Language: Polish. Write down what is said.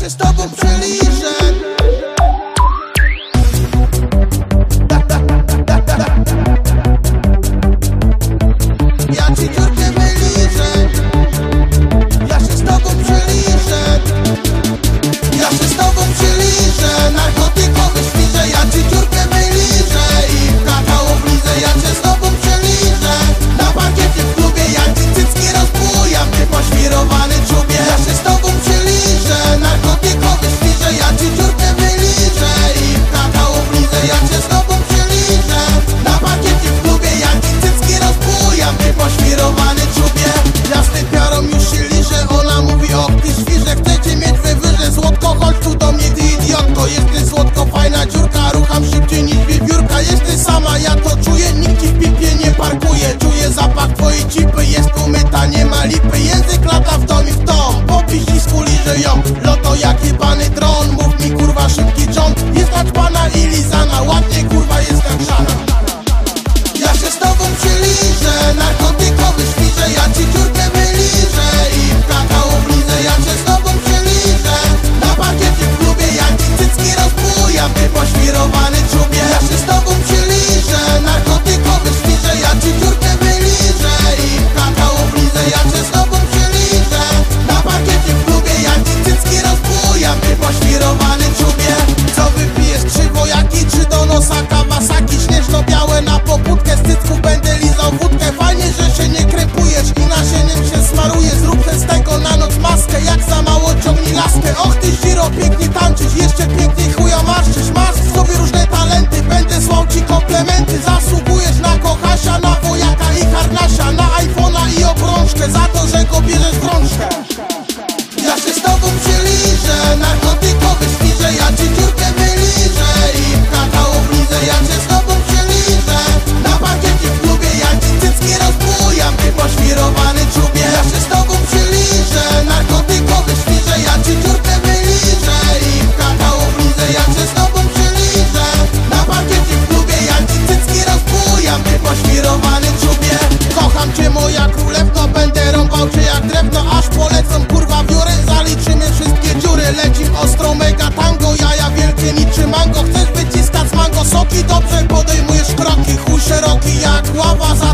się z tobą przeliżę. Ja ci dziurkę wyliżę. Ja się z tobą przeliżę. Ja się z tobą przeliżę. Narkotykowy świrze. Ja ci dziurkę wyliżę i w kakao wlizę. Ja się z tobą przeliżę. Na parkiecie w klubie ja ci cycki rozbujam, ty poświrowany czubie. Ja się z tobą przeliżę. Narkotykowy świrze. Ja ci dziurkę wyliżę i w kakao wlizę. Ja się z tobą przeliżę. Na parkiecie w klubie ja ci cycki rozbujam, ty poświrowany czubie. Jasny piorą już się liże. Ona mówi: o ty świrze, chcecie mieć wywyżę. Słodko, chodź tu do mnie, ty idiotko. Jesteś słodko, fajna dziurka. Rucham szybciej niż wiewiórka. Jesteś sama, ja to czuję. Nikt ci w pipie nie parkuje. Czuję zapach twojej cipy. Jest umyta, nie ma lipy. Język lata w tom i w tom. Po piścisku liże ją. Loto jak jebany dron. Mów mi kurwa szybki John. Jest naćpana i lizana. Ładnie kurwa jest jak żana. Ja się z tobą przeliżę. Narkotykowy świrze. Ja ci dziurkę wyliżę i w kakao wlizę. Ja się z tobą przeliżę. Na parkiecie w klubie ja ci cycki rozbujam, ty poświrowany czubie. Ja się z tobą przeliżę. Narkotykowy świrze. Ja ci dziurkę wyliżę i w kakao wlizę. Ja się z tobą przeliżę. Na parkiecie w klubie ja ci cycki rozbujam, ty poświrowany czubie. Co wypijesz, krzywojaki czy do nosa Kawasaki? Śnieżno-białe na poputkę, z cycków będę lizał wódkę. Fajnie, że się nie krępujesz i nasieniem się smaruje. Zrób z tego na noc maskę, jak za mało ciągnij laskę. Och ty ziro, pięknie tańczysz, jeszcze piękniej chuja marszczysz. Masz w sobie różne talenty, będę słał ci komplementy. Zasługujesz na kochasia, na wojaka i harnasia, na iPhone'a i obrączkę, za to, że go bierzesz w rączkę. Ja się z tobą przeliżę. Narkotykowy świrze. Ja ci dziurkę wyliżę i w kakao wlizę. Ja się z tobą przeliżę. Na parkiecie w klubie ja ci cycki rozbujam, ty poświrowany czubie. Ja się z tobą przeliżę. Narkotykowy świrze. Ja ci dziurkę wyliżę i w kakao wlizę. Ja się z tobą przeliżę. Na parkiecie w klubie ja ci cycki rozbujam, ty poświrowany czubie. Kocham cię moja królewno. Będę rąbał cię jak drewno, aż polecą kurwa wióry. Zaliczymy wszystkie dziury. Lecim ostro mega tango. Jaja wielkie niczym mango. Chcesz wyciskać z mango soki? Dobrze podejmujesz kroki. Chuj szeroki jak ława.